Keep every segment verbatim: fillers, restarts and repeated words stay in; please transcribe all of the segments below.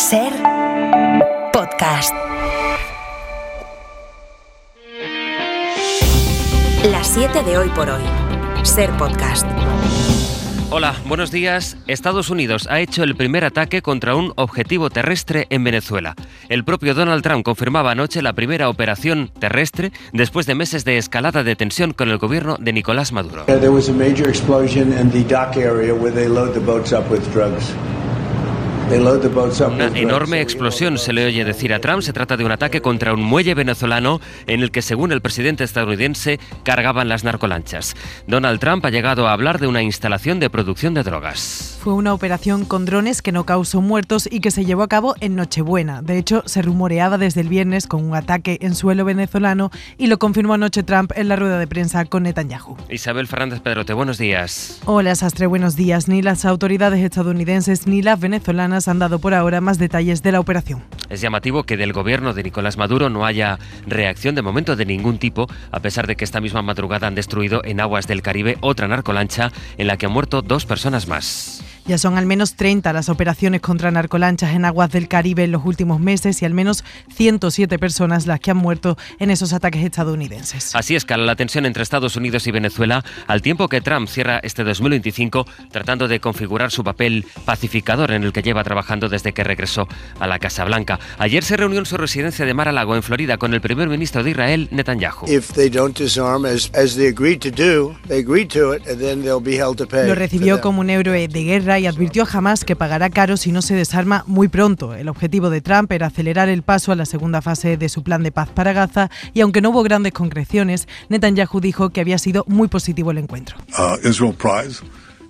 Ser Podcast. Las siete de hoy por hoy. Ser Podcast. Hola, buenos días. Estados Unidos ha hecho el primer ataque contra un objetivo terrestre en Venezuela. El propio Donald Trump confirmaba anoche la primera operación terrestre después de meses de escalada de tensión con el gobierno de Nicolás Maduro. There was a major explosion in the dock area where they load the boats up with drugs. Una enorme explosión se le oye decir a Trump. Se trata de un ataque contra un muelle venezolano en el que, según el presidente estadounidense, cargaban las narcolanchas. Donald Trump ha llegado a hablar de una instalación de producción de drogas. Fue una operación con drones que no causó muertos y que se llevó a cabo en Nochebuena. De hecho, se rumoreaba desde el viernes con un ataque en suelo venezolano y lo confirmó anoche Trump en la rueda de prensa con Netanyahu. Isabel Fernández Pedrote, buenos días. Hola, Sastre, buenos días. Ni las autoridades estadounidenses ni las venezolanas han dado por ahora más detalles de la operación. Es llamativo que del gobierno de Nicolás Maduro no haya reacción de momento de ningún tipo, a pesar de que esta misma madrugada han destruido en aguas del Caribe otra narcolancha en la que han muerto dos personas más. Ya son al menos treinta las operaciones contra narcolanchas en aguas del Caribe en los últimos meses y al menos ciento siete personas las que han muerto en esos ataques estadounidenses. Así escala la tensión entre Estados Unidos y Venezuela, al tiempo que Trump cierra este dos mil veinticinco tratando de configurar su papel pacificador en el que lleva trabajando desde que regresó a la Casa Blanca. Ayer se reunió en su residencia de Mar-a-Lago, en Florida, con el primer ministro de Israel, Netanyahu. Lo recibió como un héroe de guerra y advirtió a Hamás que pagará caro si no se desarma muy pronto. El objetivo de Trump era acelerar el paso a la segunda fase de su plan de paz para Gaza y aunque no hubo grandes concreciones, Netanyahu dijo que había sido muy positivo el encuentro. Uh, Israel Prize.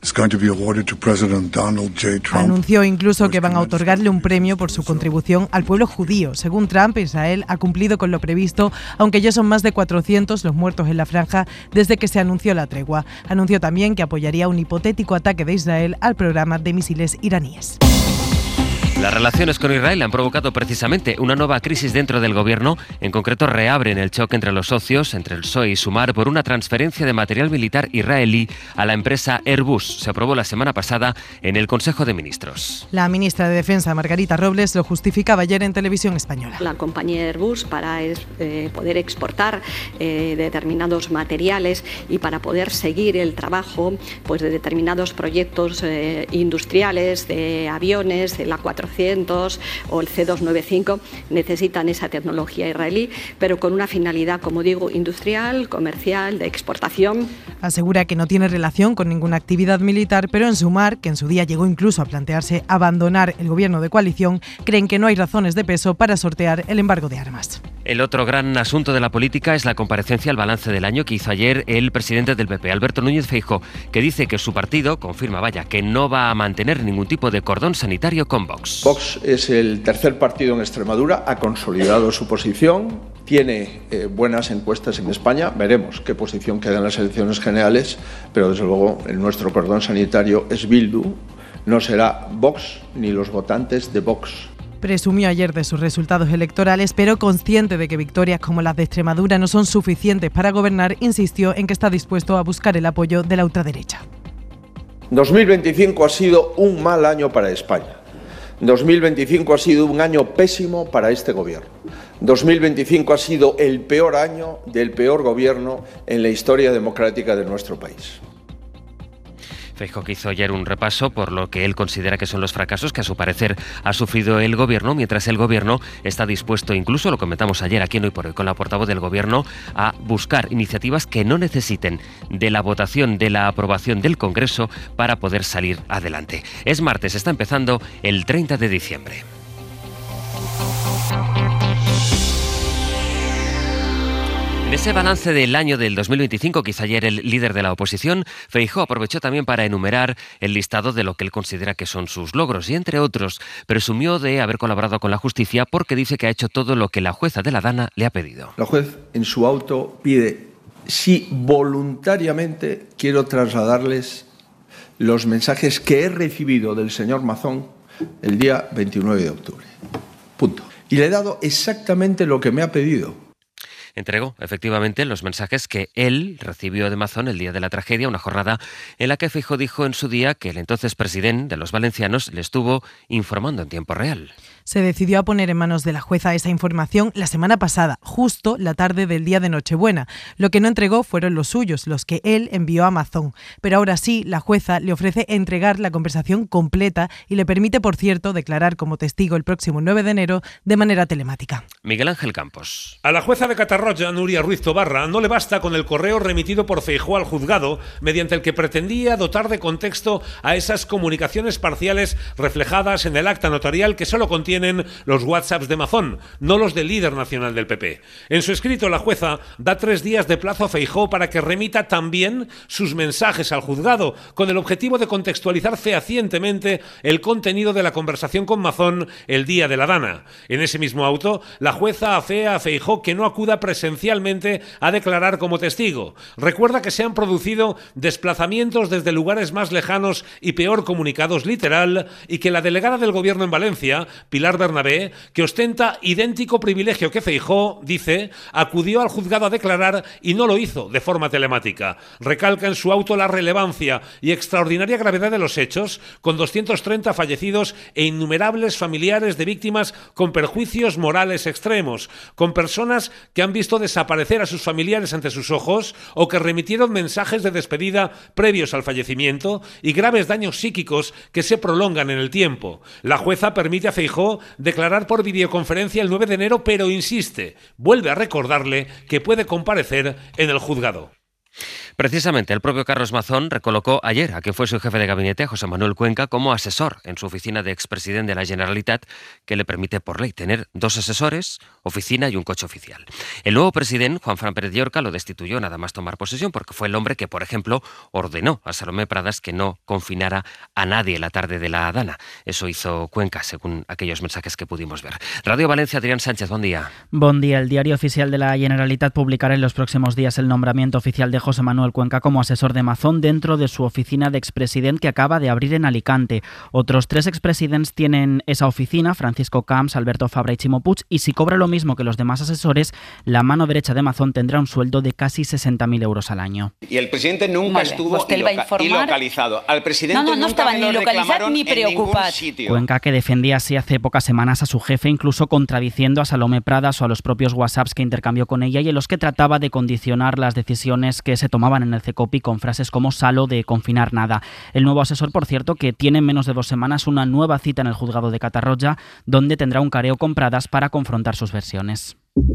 Anunció incluso que van a otorgarle un premio por su contribución al pueblo judío. Según Trump, Israel ha cumplido con lo previsto, aunque ya son más de cuatrocientos los muertos en la franja desde que se anunció la tregua. Anunció también que apoyaría un hipotético ataque de Israel al programa de misiles iraníes. Las relaciones con Israel han provocado precisamente una nueva crisis dentro del gobierno. En concreto, reabren el choque entre los socios, entre el P S O E y Sumar, por una transferencia de material militar israelí a la empresa Airbus. Se aprobó la semana pasada en el Consejo de Ministros. La ministra de Defensa, Margarita Robles, lo justificaba ayer en Televisión Española. La compañía Airbus, para eh, poder exportar eh, determinados materiales y para poder seguir el trabajo pues, de determinados proyectos eh, industriales, de aviones, de la cuatrocientos o el C doscientos noventa y cinco, necesitan esa tecnología israelí, pero con una finalidad, como digo, industrial, comercial, de exportación. Asegura que no tiene relación con ninguna actividad militar, pero en Sumar, que en su día llegó incluso a plantearse abandonar el gobierno de coalición, creen que no hay razones de peso para sortear el embargo de armas. El otro gran asunto de la política es la comparecencia al balance del año que hizo ayer el presidente del P P, Alberto Núñez Feijóo, que dice que su partido confirma, vaya, que no va a mantener ningún tipo de cordón sanitario con Vox. Vox es el tercer partido en Extremadura, ha consolidado su posición, tiene eh, buenas encuestas en España, veremos qué posición queda en las elecciones generales, pero desde luego el nuestro cordón sanitario es Bildu, no será Vox ni los votantes de Vox. Presumió ayer de sus resultados electorales, pero consciente de que victorias como las de Extremadura no son suficientes para gobernar, insistió en que está dispuesto a buscar el apoyo de la ultraderecha. dos mil veinticinco ha sido un mal año para España. dos mil veinticinco ha sido un año pésimo para este gobierno. dos mil veinticinco ha sido el peor año del peor gobierno en la historia democrática de nuestro país. Feijóo que hizo ayer un repaso por lo que él considera que son los fracasos que a su parecer ha sufrido el gobierno, mientras el gobierno está dispuesto, incluso lo comentamos ayer aquí en Hoy por Hoy con la portavoz del gobierno, a buscar iniciativas que no necesiten de la votación, de la aprobación del Congreso para poder salir adelante. Es martes, está empezando el treinta de diciembre. En ese balance del año del dos mil veinticinco que hizo ayer el líder de la oposición, Feijóo aprovechó también para enumerar el listado de lo que él considera que son sus logros y, entre otros, presumió de haber colaborado con la justicia porque dice que ha hecho todo lo que la jueza de la Dana le ha pedido. La juez en su auto pide si voluntariamente quiero trasladarles los mensajes que he recibido del señor Mazón el día veintinueve de octubre. Punto. Y le he dado exactamente lo que me ha pedido. Entregó efectivamente los mensajes que él recibió de Mazón el día de la tragedia, una jornada en la que Feijóo dijo en su día que el entonces presidente de los valencianos le estuvo informando en tiempo real. Se decidió a poner en manos de la jueza esa información la semana pasada, justo la tarde del día de Nochebuena. Lo que no entregó fueron los suyos, los que él envió a Mazón. Pero ahora sí, la jueza le ofrece entregar la conversación completa y le permite, por cierto, declarar como testigo el próximo nueve de enero de manera telemática. Miguel Ángel Campos. A la jueza de Catarroja, Nuria Ruiz Tobarra, no le basta con el correo remitido por Feijóo al juzgado, mediante el que pretendía dotar de contexto a esas comunicaciones parciales reflejadas en el acta notarial que solo contienen los WhatsApps de Mazón, no los del líder nacional del P P. En su escrito, la jueza da tres días de plazo a Feijóo para que remita también sus mensajes al juzgado, con el objetivo de contextualizar fehacientemente el contenido de la conversación con Mazón el día de la Dana. En ese mismo auto, la jueza afea a Feijóo que no acuda presencialmente a declarar como testigo. Recuerda que se han producido desplazamientos desde lugares más lejanos y peor comunicados literal, y que la delegada del gobierno en Valencia, Pilar Bernabé, que ostenta idéntico privilegio que Feijóo, dice, acudió al juzgado a declarar y no lo hizo de forma telemática. Recalca en su auto la relevancia y extraordinaria gravedad de los hechos, con doscientos treinta fallecidos e innumerables familiares de víctimas con perjuicios morales extremos, con personas que han visto desaparecer a sus familiares ante sus ojos o que remitieron mensajes de despedida previos al fallecimiento y graves daños psíquicos que se prolongan en el tiempo. La jueza permite a Feijóo declarar por videoconferencia el nueve de enero, pero insiste, vuelve a recordarle que puede comparecer en el juzgado. Precisamente, el propio Carlos Mazón recolocó ayer a quien fue su jefe de gabinete, José Manuel Cuenca, como asesor en su oficina de expresidente de la Generalitat, que le permite por ley tener dos asesores, oficina y un coche oficial. El nuevo presidente, Juan Fran Pérez Llorca, lo destituyó nada más tomar posesión porque fue el hombre que, por ejemplo, ordenó a Salomé Pradas que no confinara a nadie la tarde de la Dana. Eso hizo Cuenca, según aquellos mensajes que pudimos ver. Radio Valencia, Adrián Sánchez, buen día. Buen día. El diario oficial de la Generalitat publicará en los próximos días el nombramiento oficial de José Manuel Cuenca como asesor de Mazón dentro de su oficina de expresidente que acaba de abrir en Alicante. Otros tres expresidentes tienen esa oficina, Francisco Camps, Alberto Fabra y Chimo Puig, y si cobra lo mismo que los demás asesores, la mano derecha de Mazón tendrá un sueldo de casi sesenta mil euros al año. Y el presidente nunca vale, estuvo iloca- ilocalizado. Al presidente no, no, no nunca estaba me ni lo localizado ni preocupado. Cuenca, que defendía así hace pocas semanas a su jefe, incluso contradiciendo a Salomé Pradas o a los propios WhatsApps que intercambió con ella y en los que trataba de condicionar las decisiones que se tomaban en el CECOPI con frases como "salo de confinar nada". El nuevo asesor, por cierto, que tiene en menos de dos semanas una nueva cita en el juzgado de Catarroja, donde tendrá un careo con Pradas para confrontar sus versiones.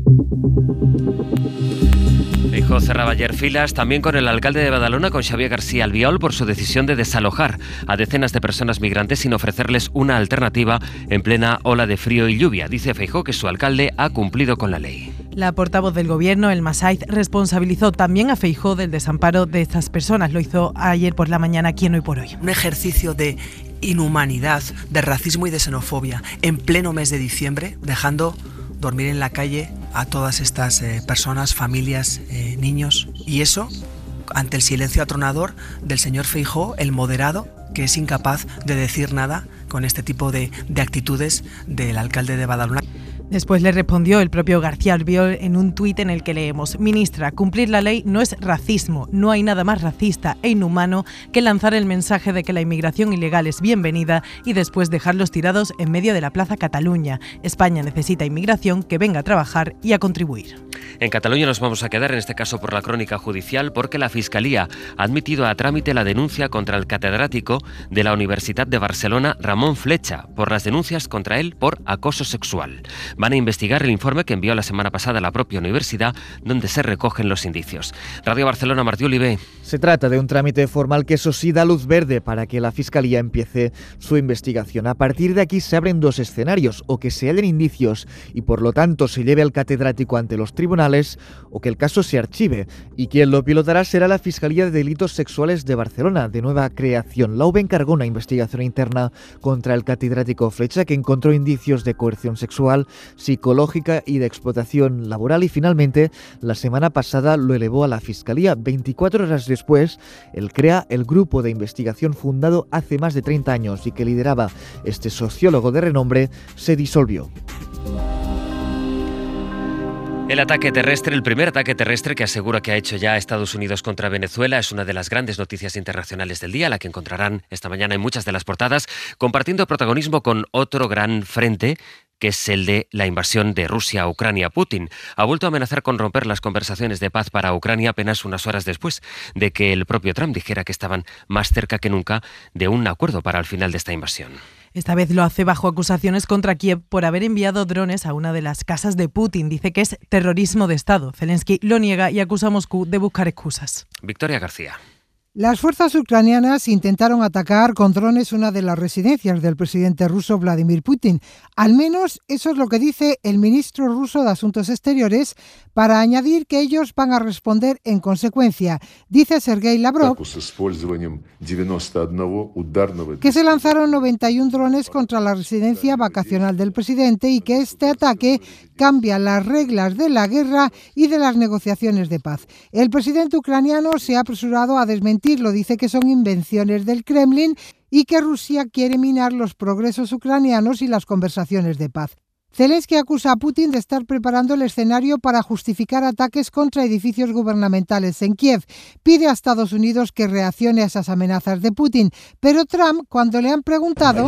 Feijóo cerraba ayer filas también con el alcalde de Badalona, con Xavier García Albiol, por su decisión de desalojar a decenas de personas migrantes sin ofrecerles una alternativa en plena ola de frío y lluvia. Dice Feijóo que su alcalde ha cumplido con la ley. La portavoz del Gobierno, Elma Saiz, responsabilizó también a Feijóo del desamparo de estas personas. Lo hizo ayer por la mañana aquí en Hoy por Hoy. Un ejercicio de inhumanidad, de racismo y de xenofobia en pleno mes de diciembre, dejando dormir en la calle a todas estas eh, personas, familias, eh, niños. Y eso, ante el silencio atronador del señor Feijóo, el moderado, que es incapaz de decir nada con este tipo de, de actitudes del alcalde de Badalona. Después le respondió el propio García Albiol en un tuit en el que leemos: ministra, cumplir la ley no es racismo. No hay nada más racista e inhumano que lanzar el mensaje de que la inmigración ilegal es bienvenida y después dejarlos tirados en medio de la Plaza Cataluña. España necesita inmigración que venga a trabajar y a contribuir. En Cataluña nos vamos a quedar, en este caso por la crónica judicial, porque la Fiscalía ha admitido a trámite la denuncia contra el catedrático de la Universidad de Barcelona, Ramon Flecha, por las denuncias contra él por acoso sexual. Van a investigar el informe que envió la semana pasada la propia universidad, donde se recogen los indicios. Radio Barcelona, Martí Olivé. Se trata de un trámite formal que, eso sí, da luz verde para que la Fiscalía empiece su investigación. A partir de aquí se abren dos escenarios: o que se hallen indicios y por lo tanto se lleve al catedrático ante los tribunales, o que el caso se archive. Y quien lo pilotará será la Fiscalía de Delitos Sexuales de Barcelona, de nueva creación. La U B encargó una investigación interna contra el catedrático Flecha, que encontró indicios de coerción sexual, psicológica y de explotación laboral, y finalmente la semana pasada lo elevó a la Fiscalía. veinticuatro horas después, el CREA, el grupo de investigación fundado hace más de treinta años y que lideraba este sociólogo de renombre, se disolvió. El ataque terrestre, el primer ataque terrestre que asegura que ha hecho ya Estados Unidos contra Venezuela, es una de las grandes noticias internacionales del día, la que encontrarán esta mañana en muchas de las portadas, compartiendo protagonismo con otro gran frente, que es el de la invasión de Rusia a Ucrania. Putin ha vuelto a amenazar con romper las conversaciones de paz para Ucrania apenas unas horas después de que el propio Trump dijera que estaban más cerca que nunca de un acuerdo para el final de esta invasión. Esta vez lo hace bajo acusaciones contra Kiev por haber enviado drones a una de las casas de Putin. Dice que es terrorismo de Estado. Zelensky lo niega y acusa a Moscú de buscar excusas. Victoria García. Las fuerzas ucranianas intentaron atacar con drones una de las residencias del presidente ruso Vladimir Putin. Al menos eso es lo que dice el ministro ruso de Asuntos Exteriores, para añadir que ellos van a responder en consecuencia. Dice Sergei Lavrov que se lanzaron noventa y uno drones contra la residencia vacacional del presidente y que este ataque cambia las reglas de la guerra y de las negociaciones de paz. El presidente ucraniano se ha apresurado a desmentir lo dice que son invenciones del Kremlin y que Rusia quiere minar los progresos ucranianos y las conversaciones de paz. Zelensky acusa a Putin de estar preparando el escenario para justificar ataques contra edificios gubernamentales en Kiev. Pide a Estados Unidos que reaccione a esas amenazas de Putin. Pero Trump, cuando le han preguntado,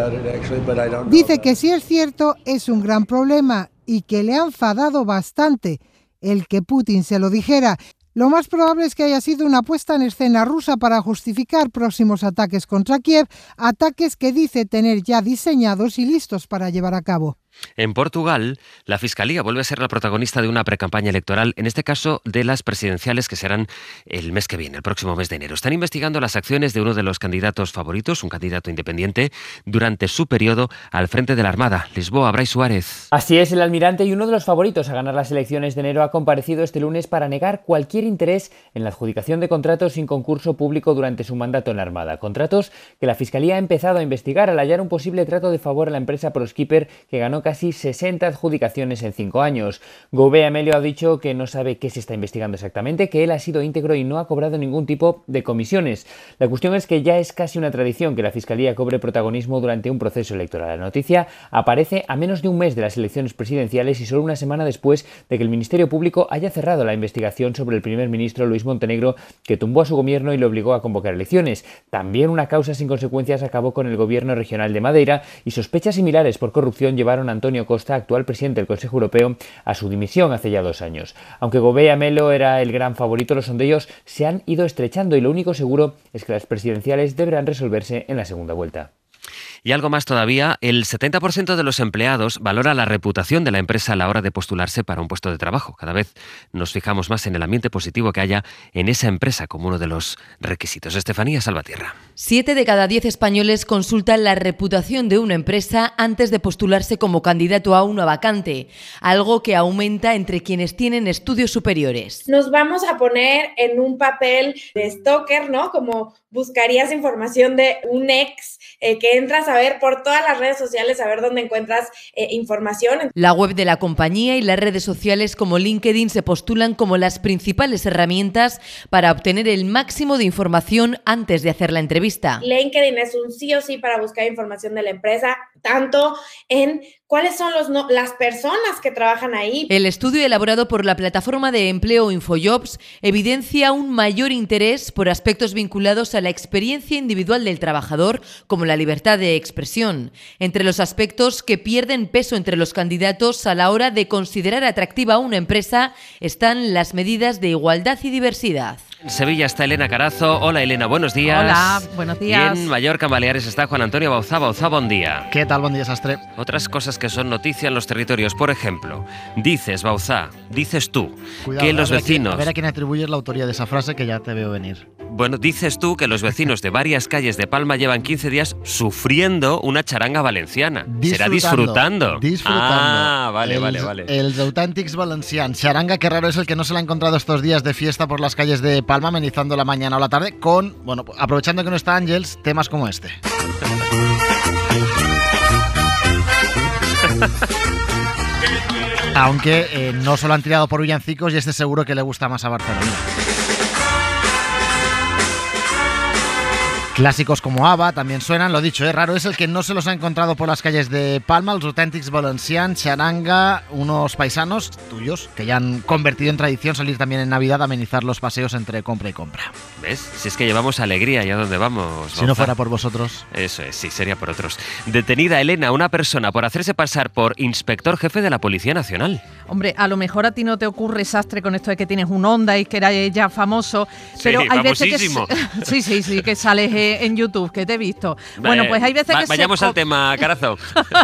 dice que si es cierto es un gran problema y que le ha enfadado bastante el que Putin se lo dijera. Lo más probable es que haya sido una puesta en escena rusa para justificar próximos ataques contra Kiev, ataques que dice tener ya diseñados y listos para llevar a cabo. En Portugal, la Fiscalía vuelve a ser la protagonista de una precampaña electoral, en este caso de las presidenciales que serán el mes que viene, el próximo mes de enero. Están investigando las acciones de uno de los candidatos favoritos, un candidato independiente, durante su periodo al frente de la Armada. Lisboa, Brais Suárez. Así es, el almirante y uno de los favoritos a ganar las elecciones de enero ha comparecido este lunes para negar cualquier interés en la adjudicación de contratos sin concurso público durante su mandato en la Armada. Contratos que la Fiscalía ha empezado a investigar al hallar un posible trato de favor a la empresa ProSkipper, que ganó casi sesenta adjudicaciones en cinco años. Gouveia Melo ha dicho que no sabe qué se está investigando exactamente, que él ha sido íntegro y no ha cobrado ningún tipo de comisiones. La cuestión es que ya es casi una tradición que la Fiscalía cobre protagonismo durante un proceso electoral. La noticia aparece a menos de un mes de las elecciones presidenciales y solo una semana después de que el Ministerio Público haya cerrado la investigación sobre el primer ministro Luis Montenegro, que tumbó a su gobierno y le obligó a convocar elecciones. También una causa sin consecuencias acabó con el gobierno regional de Madeira y sospechas similares por corrupción llevaron a Antonio Costa, actual presidente del Consejo Europeo, a su dimisión hace ya dos años. Aunque Gouveia Melo era el gran favorito, los sondeos se han ido estrechando y lo único seguro es que las presidenciales deberán resolverse en la segunda vuelta. Y algo más todavía, el setenta por ciento de los empleados valora la reputación de la empresa a la hora de postularse para un puesto de trabajo. Cada vez nos fijamos más en el ambiente positivo que haya en esa empresa como uno de los requisitos. Estefanía Salvatierra. Siete de cada diez españoles consultan la reputación de una empresa antes de postularse como candidato a una vacante, algo que aumenta entre quienes tienen estudios superiores. Nos vamos a poner en un papel de stalker, ¿no? Como buscarías información de un ex eh, que entras a ver por todas las redes sociales, a ver dónde encuentras eh, información. La web de la compañía y las redes sociales como LinkedIn se postulan como las principales herramientas para obtener el máximo de información antes de hacer la entrevista. LinkedIn es un sí o sí para buscar información de la empresa, tanto en cuáles son los no, las personas que trabajan ahí. El estudio elaborado por la plataforma de empleo InfoJobs evidencia un mayor interés por aspectos vinculados a la experiencia individual del trabajador, como la libertad de expresión, entre los aspectos que pierden peso entre los candidatos a la hora de considerar atractiva a una empresa están las medidas de igualdad y diversidad. En Sevilla está Elena Carazo. Hola Elena, buenos días. Hola, buenos días. Y en Mallorca, en Baleares, está Juan Antonio Bauzá. Bauzá, buen día. ¿Qué tal? Buen día, Sastre. Otras cosas que son noticia en los territorios, por ejemplo, dices, Bauzá, dices tú, Cuidado, que los a ver vecinos... A ver a quién atribuyes la autoría de esa frase, que ya te veo venir. Bueno, dices tú que los vecinos de varias calles de Palma llevan quince días sufriendo una charanga valenciana. Será disfrutando. Disfrutando. Ah, vale, el, vale, vale. Els autèntics valencians. Charanga, que raro es el que no se la ha encontrado estos días de fiesta por las calles de Palma, amenizando la mañana o la tarde con, bueno, aprovechando que no está Ángels, temas como este. Aunque eh, no solo han tirado por villancicos y este seguro que le gusta más a Barcelona. Clásicos como ABBA también suenan, lo dicho, es raro es el que no se los ha encontrado por las calles de Palma, los Authentics Valencians, Charanga, unos paisanos tuyos que ya han convertido en tradición salir también en Navidad a amenizar los paseos entre compra y compra. ¿Ves? Si es que llevamos alegría, ¿y a dónde vamos? Si no fuera por vosotros. Eso es, sí, sería por otros. Detenida, Elena, una persona por hacerse pasar por inspector jefe de la Policía Nacional. Hombre, a lo mejor a ti no te ocurre sastre con esto de que tienes un Honda y que era ya famoso, pero sí, hay veces que sí, sí, sí, que sales en YouTube, que te he visto. Bueno, pues hay veces Va, que vayamos se al tema, Carazo.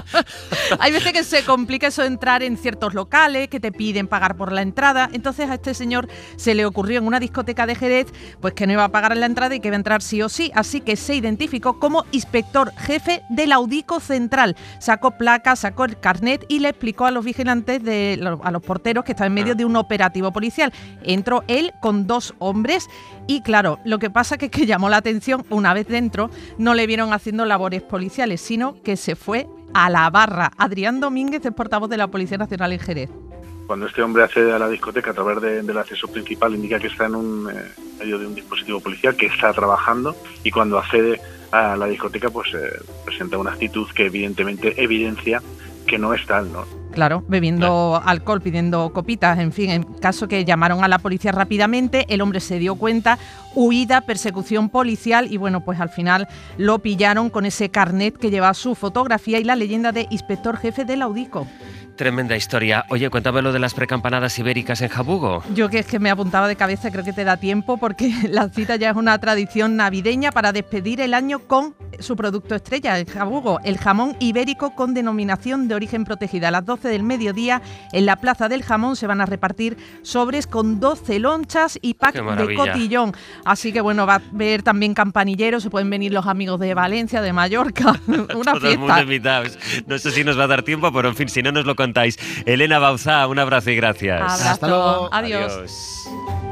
hay veces que se complica eso de entrar en ciertos locales, que te piden pagar por la entrada. Entonces a este señor se le ocurrió en una discoteca de Jerez, pues que no iba a pagar en la entrada y que iba a entrar sí o sí, así que se identificó como inspector jefe del Audico Central. Sacó placa, sacó el carnet y le explicó a los vigilantes, de, a los porteros, que estaba en medio de un operativo policial. Entró él con dos hombres y claro, lo que pasa que, que llamó la atención, una vez dentro no le vieron haciendo labores policiales, sino que se fue a la barra. Adrián Domínguez es portavoz de la Policía Nacional en Jerez. Cuando este hombre accede a la discoteca a través de, del acceso principal, indica que está en un eh, medio de un dispositivo policial, que está trabajando, y cuando accede a la discoteca pues eh, presenta una actitud que evidentemente evidencia que no es tal, ¿no? Claro, bebiendo claro. alcohol, pidiendo copitas, en fin, en caso que llamaron a la policía rápidamente, el hombre se dio cuenta, huida, persecución policial y bueno, pues al final lo pillaron con ese carnet que lleva su fotografía y la leyenda de inspector jefe del Audico. Tremenda historia. Oye, cuéntame lo de las precampanadas ibéricas en Jabugo. Yo que es que me apuntaba de cabeza, creo que te da tiempo porque la cita ya es una tradición navideña para despedir el año con su producto estrella, en Jabugo, el jamón ibérico con denominación de origen protegida. A las doce del mediodía en la Plaza del Jamón se van a repartir sobres con doce lonchas y pack de cotillón. Así que bueno, va a haber también campanilleros, se pueden venir los amigos de Valencia, de Mallorca, una Todos fiesta. muy invitados. No sé si nos va a dar tiempo, pero en fin, si no nos lo contáis. Elena Bauzá, un abrazo y gracias. Abrazo. Hasta luego. Adiós. Adiós.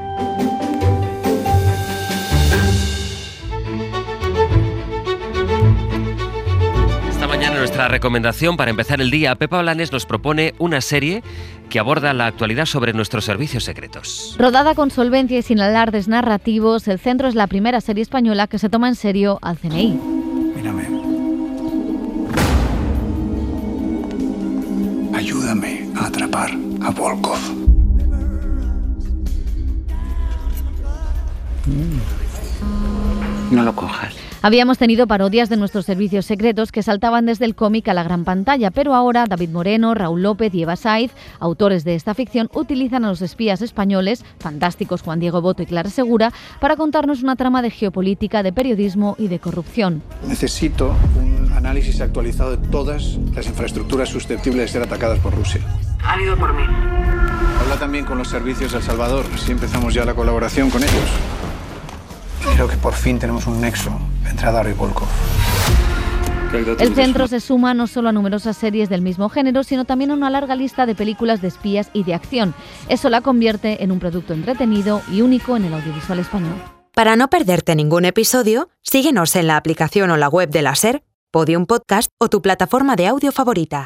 Esta mañana nuestra recomendación para empezar el día, Pepa Blanes nos propone una serie que aborda la actualidad sobre nuestros servicios secretos. Rodada con solvencia y sin alardes narrativos, El Centro es la primera serie española que se toma en serio al C N I. Mírame. Ayúdame a atrapar a Volkov. No lo cojas. Habíamos tenido parodias de nuestros servicios secretos que saltaban desde el cómic a la gran pantalla, pero ahora David Moreno, Raúl López y Eva Saiz, autores de esta ficción, utilizan a los espías españoles, fantásticos Juan Diego Boto y Clara Segura, para contarnos una trama de geopolítica, de periodismo y de corrupción. Necesito un análisis actualizado de todas las infraestructuras susceptibles de ser atacadas por Rusia. Han ido por mí. Habla también con los servicios de El Salvador, si empezamos ya la colaboración con ellos. Creo que por fin tenemos un nexo entre Adaro y Volkov. El Centro se suma no solo a numerosas series del mismo género, sino también a una larga lista de películas de espías y de acción. Eso la convierte en un producto entretenido y único en el audiovisual español. Para no perderte ningún episodio, síguenos en la aplicación o la web de la SER, Podium Podcast o tu plataforma de audio favorita.